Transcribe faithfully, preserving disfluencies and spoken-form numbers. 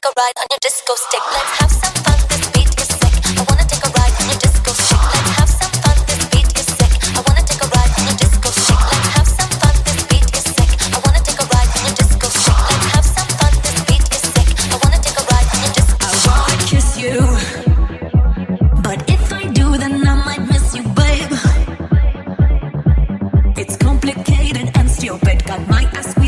take a ride on your disco stick. Let's have some fun. This beat is sick. I wanna take a ride on your disco stick. Let's have some fun. This beat is sick. I wanna take a ride on your disco stick. Let's have some fun. This beat is sick. I wanna take a ride on your disco stick. Let's have some fun. This beat is sick. I wanna take a ride on your disco stick. I wanna kiss you, but if I do, then I might miss you, babe. It's complicated and stupid. Got my ass.